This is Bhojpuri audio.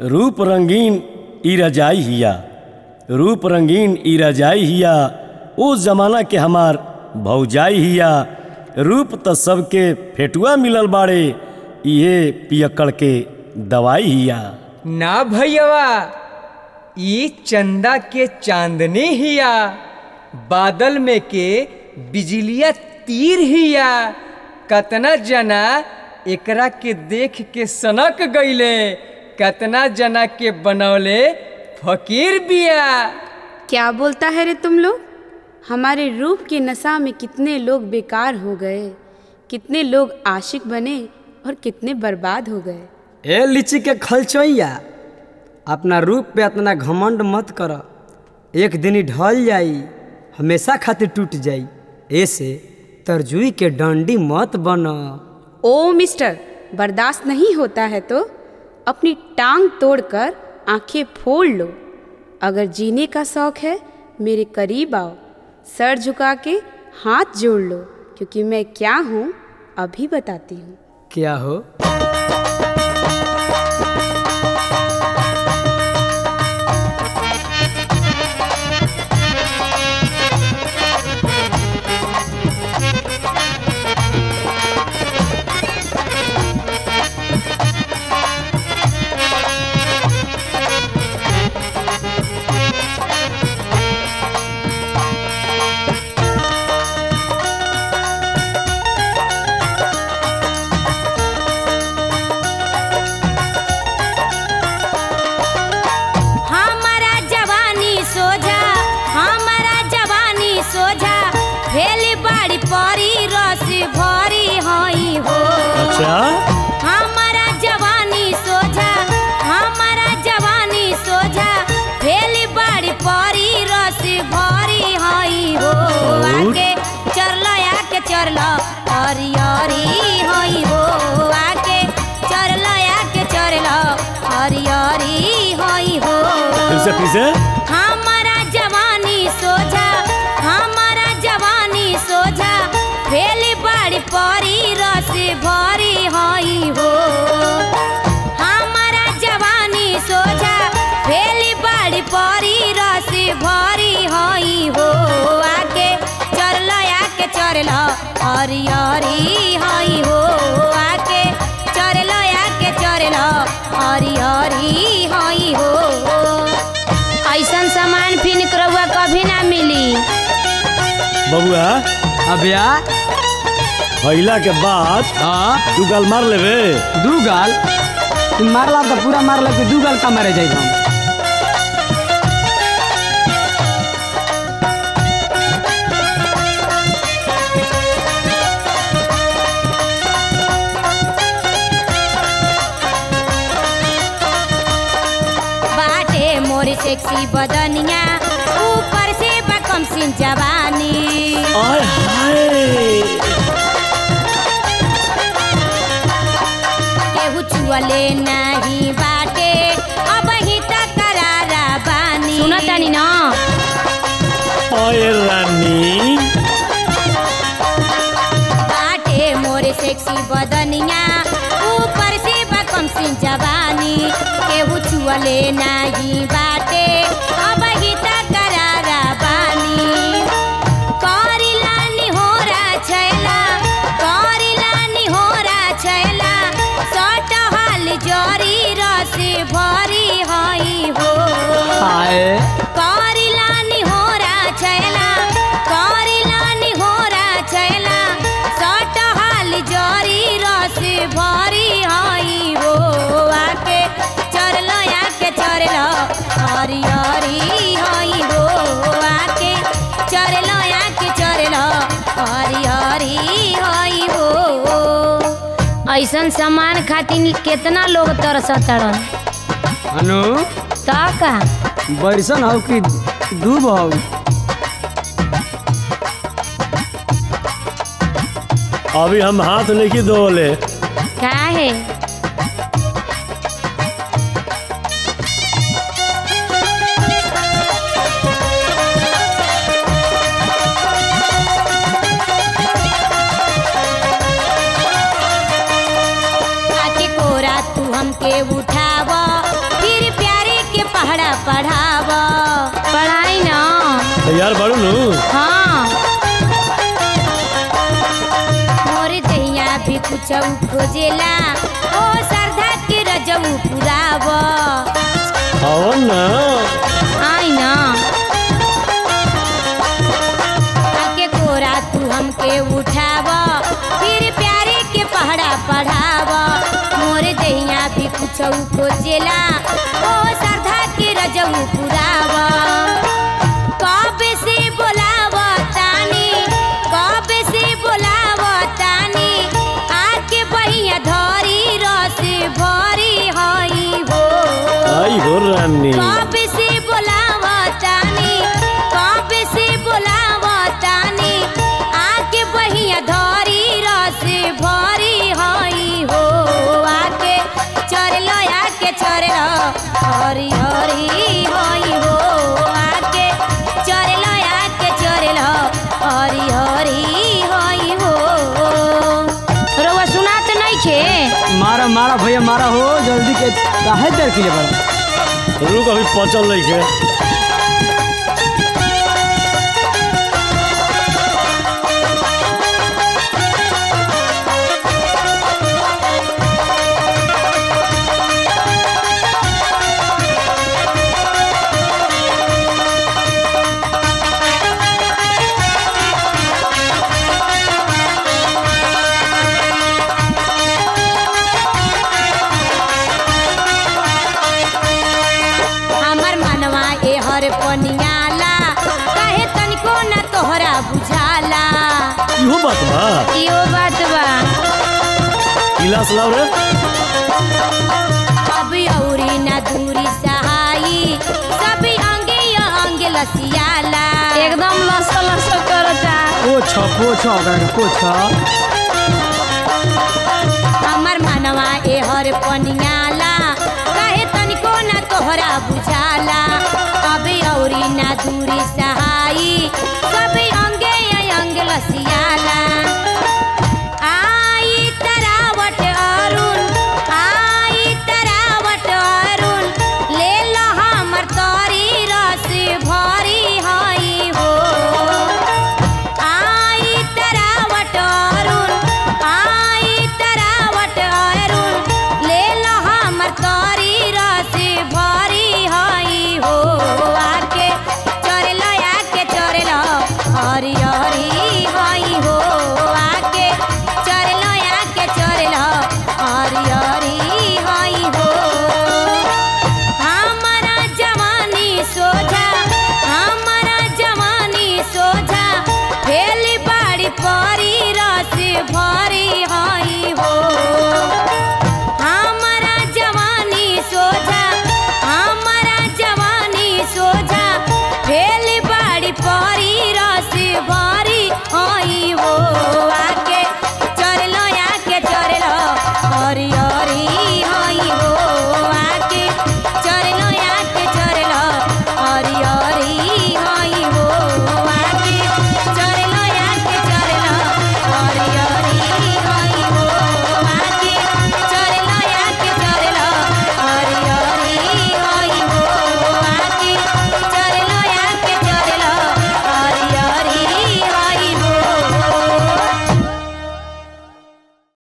रूप रंगीन ई रजाई हिया, रूप रंगीन ई रजाई हिया, उस जमाना के हमार भौजाई हिया। रूप त सबके फेटुआ मिलल बाड़े, इहे पियक्कड़ के दवाई हिया। ना भैया ई चंदा के चांदनी हिया, बादल में के बिजलिया तीर हिया। कतना जना एकरा के देख के सनक गईले, कतना जना के बनौले फकीर बिया। क्या बोलता है रे तुम लोग? हमारे रूप के नशा में कितने लोग बेकार हो गए, कितने लोग आशिक बने और कितने बर्बाद हो गए। ए लीची के खलचैया, अपना रूप पे इतना घमंड मत कर, एक दिन ही ढल जाई, हमेशा खातिर टूट जाई। ऐसे तरजुई के डंडी मत बन। ओ मिस्टर, बर्दाश्त नहीं होता है तो अपनी टांग तोड़कर आंखें फोड़ लो। अगर जीने का शौक है मेरे करीब आओ, सर झुका के हाथ जोड़ लो, क्योंकि मैं क्या हूँ अभी बताती हूँ। क्या हो? अच्छा, हमारा जवानी सोझा, हमारा जवानी सोझा, भेली बाड़ी परी रस भरी हई हो। आके चरलो आके चरलो हरी हरी हई हो। आके चरलो आके चरलो हरी हरी हई हो। फिर से हमारा जवानी सोझा, हमारा जवानी सोझा, भेली बाड़ी परी रस भरी हई हो। हमारा जवानी सोझा, भेली बाड़ी परी रस भरी हई हो। आके चरलो आके चरलो हरी हरी हई हो। आके चरलो आके चरलो हरी हरी हई हो। ऐसन सामान फिर रउआ कभी ना मिली बबुआ। अबया खइला के बाद हाँ दू गाल मार लेबे। दू गाल तुम मारला तो पूरा मारला कि दू गाल का मारे जाए हम। बाटे मोरी सेक्सी बदनिया, ऊपर से बकम सिंह जवानी। आय हाय, केहू छुअले नहीं बाटे, अब ही तक करारा बानी। सुनतानी ना आय रानी। बाटे मोरे सेक्सी बदनिया, ऊपर से बकम सिंह जवानी। केहू छुअले नहीं बाटे, अब ही तक करारा बानी। करिला निहोरा छैला, करिला निहोरा छैला, सट हाल जरी रस भरी हई हो। हाय करिला निहोरा छैला, करिला निहोरा छैला, सट हाल जरी रस भरी हई हो। आके चरलो आके चरलो हरी हरी हई हो। आके चरलो आके चरलो हरी हरी हई हो। ऐसन सामान खातिर कितना लोग तरसतड़न। अनु का बरिसन हो कि दूब हो? अभी हम हाथ नहीं धोले। का है? आके कोरा तू हमके उठावा, फिर पढ़ा पढ़ाव पढ़ाई ना तैयार बाड़ू नु? हाँ मोर दैया भी कुछ खोजेला ओ श्रद्धा के रजऊ पुराव आओ ना आई ना आके कोरा तू हमके उठाव फिर प्यारे के पहरा पढ़ाव मोर दैया भी कुछ खोजेला ओ श्रद्धा के रजऊ पुराव कब से बोलाव तानी कब से बोलाव तानी आके बहिया धरी रस भरी हई हो आई हो रानी कब से बोलाव तानी कब से बोलाव तानी आके बहिया धरी रस भरी हई हो आके चरलो आके चरलो हरी हरी हई हो आके चरलो आके चरलो हरी हरी हई हो रउआ सुनात नहीं खे मारा मारा भैया मारा हो जल्दी के काहे देर के लिए बड़ा रुक अभी पचल नहीं के। हमर मनवा ए हर पनियाला काहे तनिको ना तोहरा बुझाला इहो बात बा इहो बात बा गिलास लाओ रे। अब औरी ना दूरी सहाई सब अंगे या अंगे लसियाला एकदम लस लस करता पोछ पोछ हमर मनवा ए हर पनिया